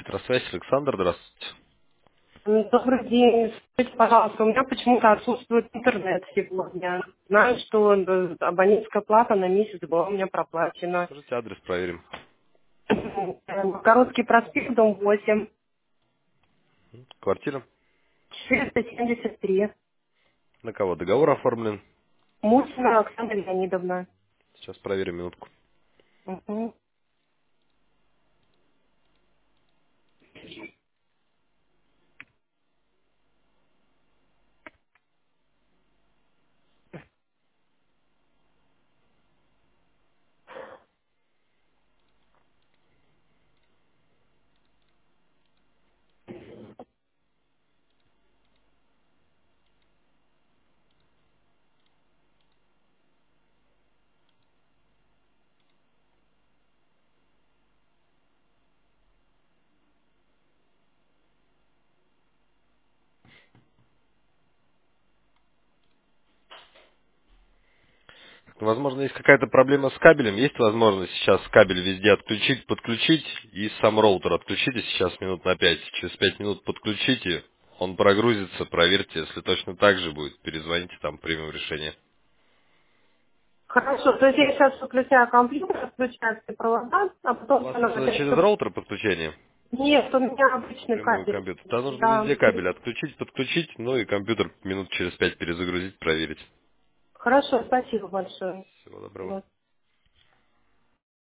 Электросвязь, Александр, здравствуйте. Добрый день. Скажите, пожалуйста, у меня почему-то отсутствует интернет сегодня. Знаю, что абонентская плата на месяц была у меня проплачена. Скажите адрес, проверим. Короткий проспект, дом 8, Квартира? 473. На кого договор оформлен? Мусина Оксана Леонидовна. Сейчас проверим минутку. Мгм. Возможно, есть какая-то проблема с кабелем. Есть возможность сейчас кабель везде отключить, подключить и сам роутер отключите сейчас минут на 5. Через 5 минут подключите, он прогрузится, проверьте. Если точно так же будет, перезвоните, там примем решение. Хорошо, то есть я сейчас выключаю компьютер, отключаю все провода, а У потом вас она опять... через роутер подключение? Нет, у меня обычный Напрямую кабель. компьютер. Да, нужно Да. везде кабель отключить, подключить, ну и компьютер минут через 5 перезагрузить, проверить. Хорошо, спасибо большое. Всего доброго.